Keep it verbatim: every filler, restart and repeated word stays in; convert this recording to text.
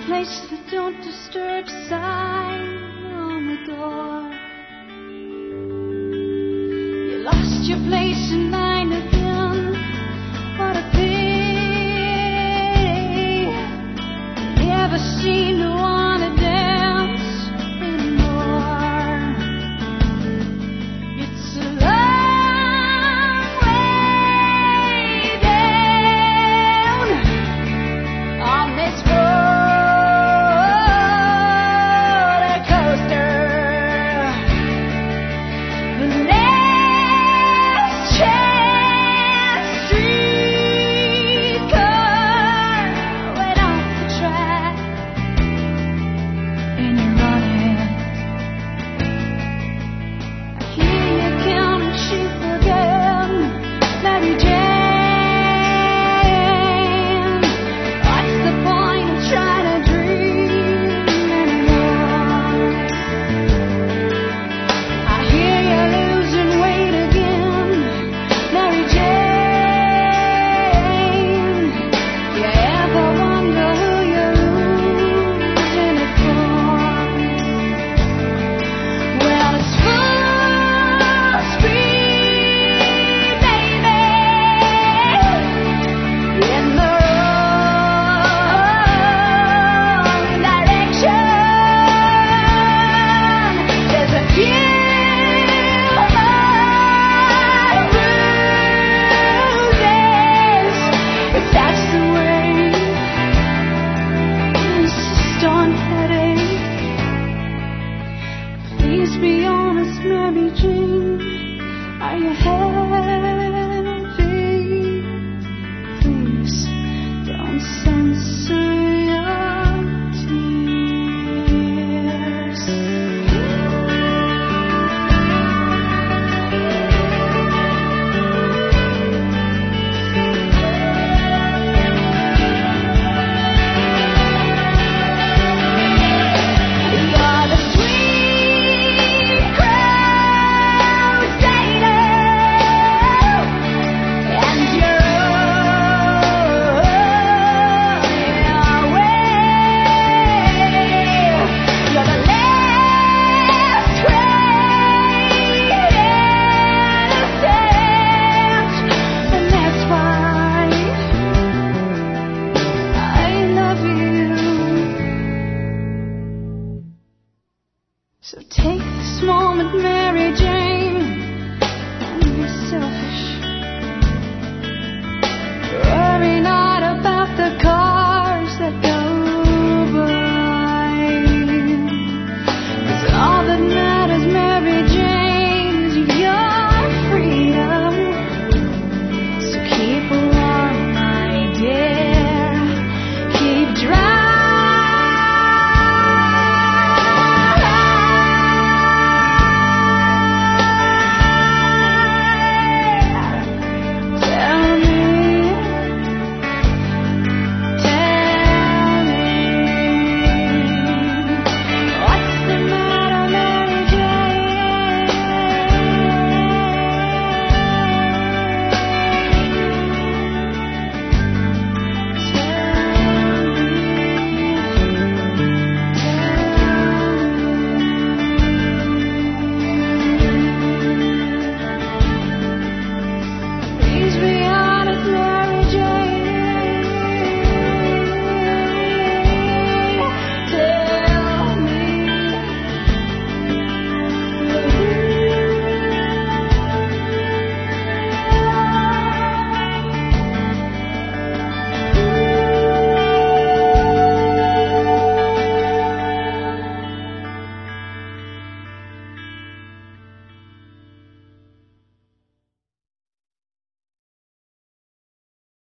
place the don't disturb sign on the door. You lost your place in line again. What a pity. Never seem to want to dance anymore. It's a long way down on this roller coaster. The next chance streetcar went off the track, and you're running. I hear you counting sheep again, Mary Jane. What's the point of trying to dream anymore? I hear you losing weight again, Mary Jane. You ever wonder who you're losing it for? Well, it's full speed, baby, in the wrong direction. There's a few bruises, if that's the way. Insist on headache. Please be honest, Mary Jane. Are you heavy? Please don't censor your tears. You're the sweet crusader, and you're on your way. You're the last train innocent, and that's why I love you. So take this moment, Mary Jane, and be selfish.